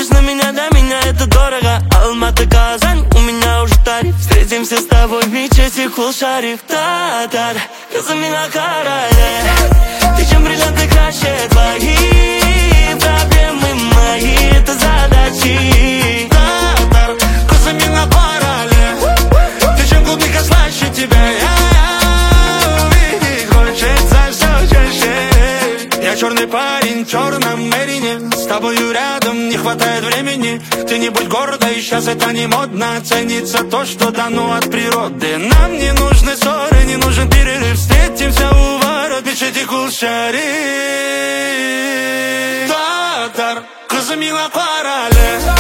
смотришь на меня, для меня это дорого. Алматы, Казань, у меня уже тариф. Встретимся с тобой в мечети Кул-Шариф. Татар, Казамина Карале. Ты чем бриллианты краще твои проблемы мои, это задачи. Татар, Казамина Карале. Ты чем клубника слаще тебя, увидеть хочется все чаще. Я черный парень в черном Мерине, с тобою рядом не хватает времени. Ты не будь гордой, сейчас это не модно. Ценится то, что дано от природы. Нам не нужны ссоры, не нужен перерыв. Встретимся у ворот мечети Кул-Шариф. Татар, Казамина Карале.